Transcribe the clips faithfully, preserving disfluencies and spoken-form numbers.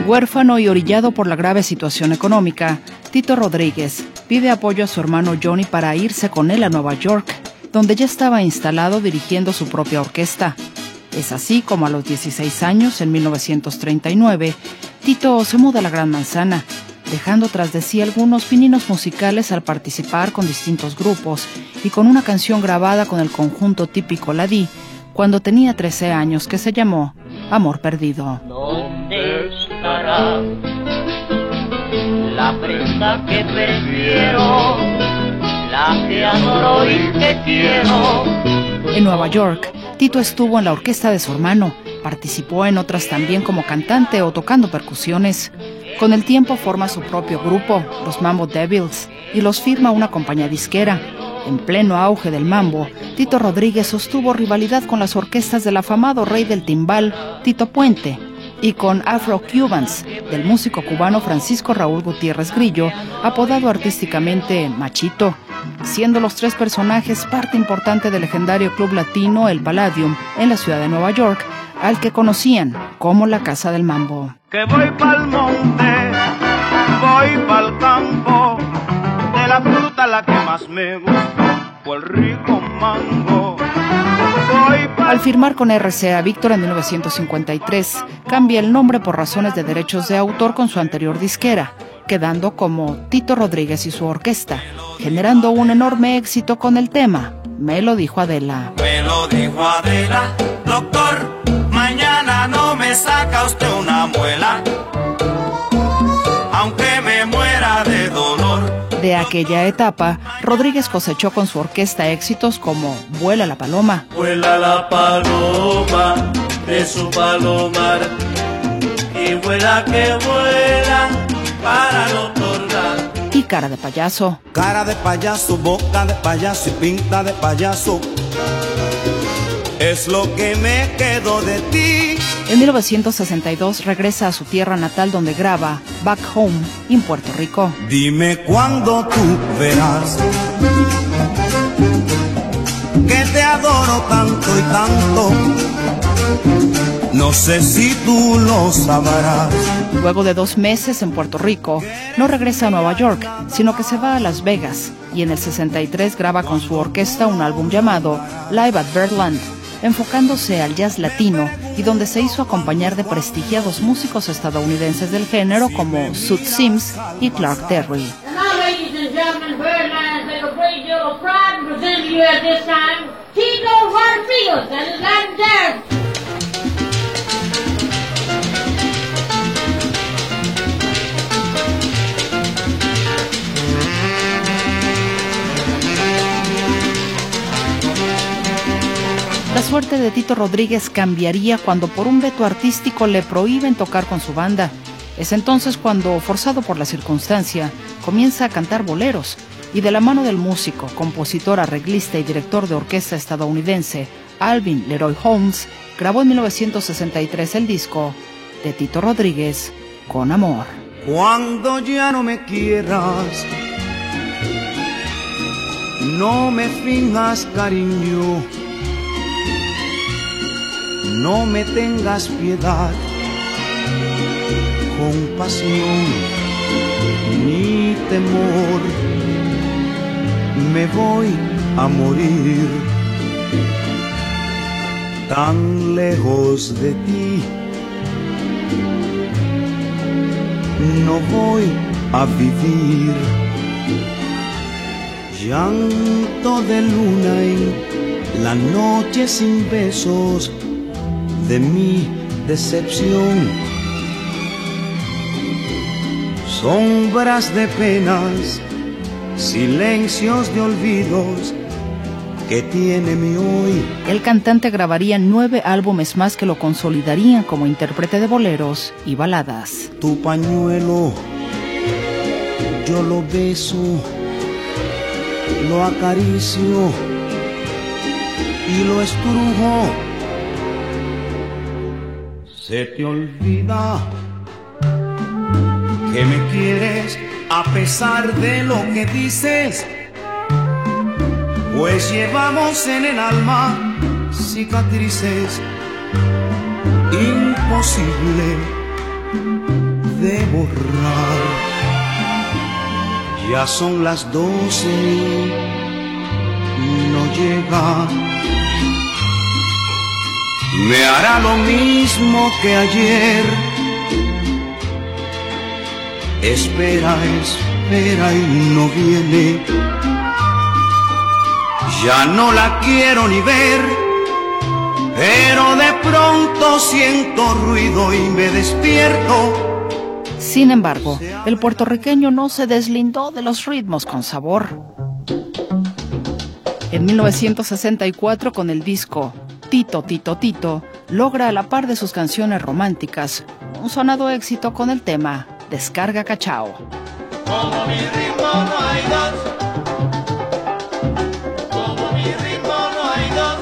Huérfano y orillado por la grave situación económica, Tito Rodríguez pide apoyo a su hermano Johnny para irse con él a Nueva York, donde ya estaba instalado dirigiendo su propia orquesta. Es así como a los dieciséis años, en mil novecientos treinta y nueve, Tito se muda a la Gran Manzana, dejando tras de sí algunos pininos musicales al participar con distintos grupos y con una canción grabada con el conjunto típico Ladí cuando tenía trece años, que se llamó Amor Perdido. ¿Dónde estará la prenda que prefiero, la que adoro y que quiero? En Nueva York, Tito estuvo en la orquesta de su hermano, participó en otras también como cantante o tocando percusiones. Con el tiempo forma su propio grupo, los Mambo Devils, y los firma una compañía disquera. En pleno auge del mambo, Tito Rodríguez sostuvo rivalidad con las orquestas del afamado rey del timbal, Tito Puente, y con Afro Cubans, del músico cubano Francisco Raúl Gutiérrez Grillo, apodado artísticamente Machito, siendo los tres personajes parte importante del legendario club latino El Palladium en la ciudad de Nueva York, al que conocían como la Casa del Mambo. Que voy pa'l monte, voy pa'l campo, de la fruta la que más me gusta fue el rico mango. Al firmar con R C A Víctor en mil novecientos cincuenta y tres, cambia el nombre por razones de derechos de autor con su anterior disquera, quedando como Tito Rodríguez y su orquesta, generando un enorme éxito con el tema Me lo dijo Adela. Me lo dijo Adela, doctor, mañana no me saca usted una muela, aunque me muera de dolor. De aquella etapa, Rodríguez cosechó con su orquesta éxitos como Vuela la paloma, Vuela la paloma de su palomar, y vuela que vuela para no tornar. y Cara de payaso. Cara de payaso, boca de payaso y pinta de payaso, es lo que me quedó de ti. En mil novecientos sesenta y dos regresa a su tierra natal, donde graba Back Home en Puerto Rico. Dime cuándo tú verás que te adoro tanto y tanto, no sé si tú lo sabrás. Luego de dos meses en Puerto Rico, no regresa a Nueva York, sino que se va a Las Vegas, y en el sesenta y tres graba con su orquesta un álbum llamado Live at Birdland, enfocándose al jazz latino y donde se hizo acompañar de prestigiados músicos estadounidenses del género como Sud Sims y Clark Terry. And now, ladies and gentlemen, Birdland take a great deal of pride in presenting you at this time Tito Rodríguez and his Latin Jazz. La suerte de Tito Rodríguez cambiaría cuando por un veto artístico le prohíben tocar con su banda. Es entonces cuando, forzado por la circunstancia, comienza a cantar boleros, y de la mano del músico, compositor, arreglista y director de orquesta estadounidense Alvin Leroy Holmes, grabó en mil novecientos sesenta y tres el disco de Tito Rodríguez, Con Amor. Cuando ya no me quieras, no me finjas cariño, no me tengas piedad, compasión ni temor, me voy a morir tan lejos de ti, no voy a vivir. Llanto de luna en la noche sin besos de mi decepción, sombras de penas, silencios de olvidos que tiene mi hoy. El cantante grabaría nueve álbumes más que lo consolidarían como intérprete de boleros y baladas. Tu pañuelo, yo lo beso, lo acaricio y lo estrujo. Se te olvida que me quieres a pesar de lo que dices, pues llevamos en el alma cicatrices. Imposible de borrar. Ya son las doce y no llega. Me hará lo mismo que ayer. Espera, espera y no viene. Ya no la quiero ni ver, pero de pronto siento ruido y me despierto. Sin embargo, el puertorriqueño no se deslindó de los ritmos con sabor. En mil novecientos sesenta y cuatro, con el disco Tito, Tito, Tito, logra a la par de sus canciones románticas un sonado éxito con el tema Descarga Cachao. Como mi ritmo no hay dos. Como mi ritmo no hay dos.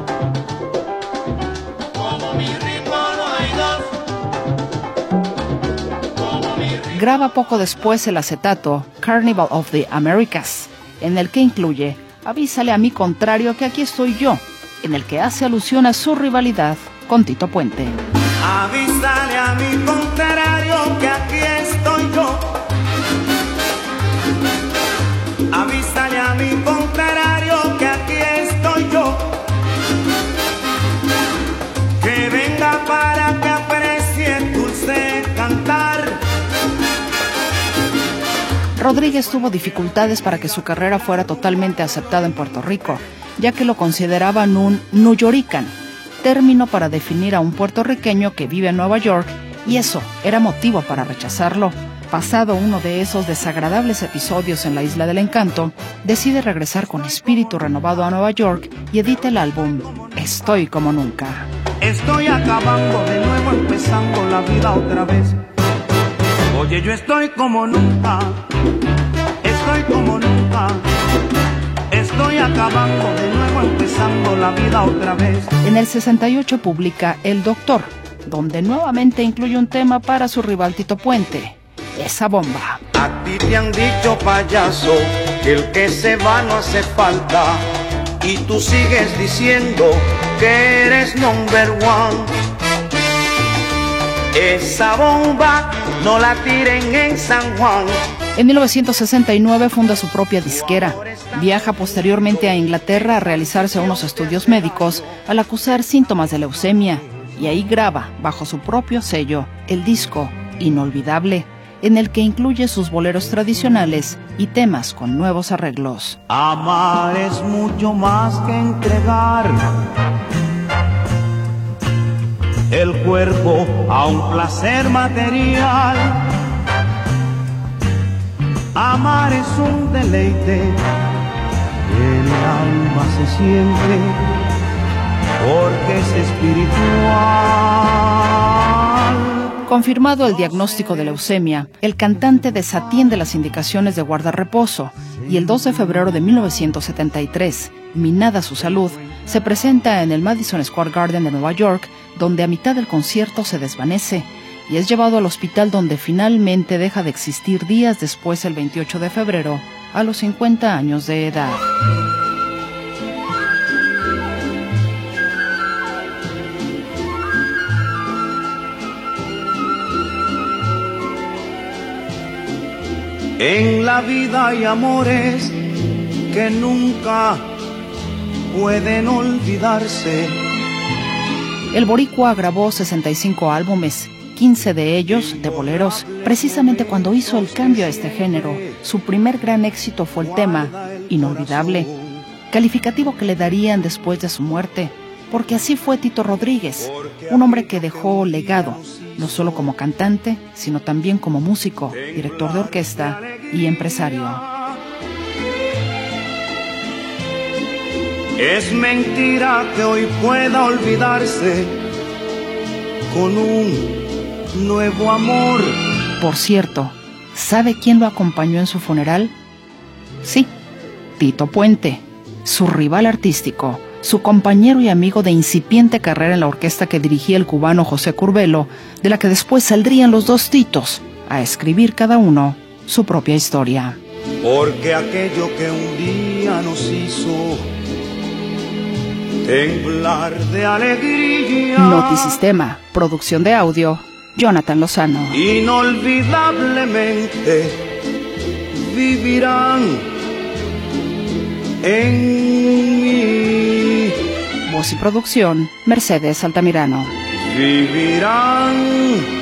Como mi ritmo no hay dos. Como mi ritmo... Graba poco después el acetato Carnival of the Americas, en el que incluye Avísale a mi contrario que aquí estoy yo, en el que hace alusión a su rivalidad con Tito Puente. Avísale a mi contrario que aquí estoy yo. Avísale a mi contrario que aquí estoy yo. Que venga para que aprecie el dulce cantar. Rodríguez tuvo dificultades para que su carrera fuera totalmente aceptada en Puerto Rico, ya que lo consideraban un nuyorican, término para definir a un puertorriqueño que vive en Nueva York, y eso era motivo para rechazarlo. Pasado uno de esos desagradables episodios en la Isla del Encanto, decide regresar con espíritu renovado a Nueva York y edita el álbum Estoy como nunca. Estoy acabando de nuevo, empezando la vida otra vez. Oye, yo estoy como nunca, estoy como nunca. Estoy acabando de nuevo, empezando la vida otra vez. En el sesenta y ocho publica El Doctor, donde nuevamente incluye un tema para su rival Tito Puente, Esa Bomba. A ti te han dicho, payaso, que el que se va no hace falta, y tú sigues diciendo que eres number one. Esa bomba no la tiren en San Juan. En mil novecientos sesenta y nueve funda su propia disquera. Viaja posteriormente a Inglaterra a realizarse unos estudios médicos al acusar síntomas de leucemia, y ahí graba, bajo su propio sello, el disco Inolvidable, en el que incluye sus boleros tradicionales y temas con nuevos arreglos. Amar es mucho más que entregar el cuerpo a un placer material. Amar es un deleite, el alma se siente porque es espiritual. Confirmado el diagnóstico de leucemia, el cantante desatiende las indicaciones de guardarreposo y el dos de febrero de mil novecientos setenta y tres, minada su salud, se presenta en el Madison Square Garden de Nueva York, donde a mitad del concierto se desvanece y es llevado al hospital, donde finalmente deja de existir días después, el veintiocho de febrero, a los cincuenta años de edad. En la vida hay amores que nunca pueden olvidarse. El boricua grabó sesenta y cinco álbumes, quince de ellos de boleros. Precisamente cuando hizo el cambio a este género, su primer gran éxito fue el tema Inolvidable, calificativo que le darían después de su muerte, porque así fue Tito Rodríguez, un hombre que dejó legado, no solo como cantante, sino también como músico, director de orquesta y empresario. Es mentira que hoy pueda olvidarse con un nuevo amor. Por cierto, ¿sabe quién lo acompañó en su funeral? Sí, Tito Puente, su rival artístico, su compañero y amigo de incipiente carrera en la orquesta que dirigía el cubano José Curbelo, de la que después saldrían los dos Titos a escribir cada uno su propia historia. Porque aquello que un día nos hizo temblar de alegría. Notisistema, producción de audio, Jonathan Lozano. Inolvidablemente vivirán en mí. Voz y producción, Mercedes Altamirano. Vivirán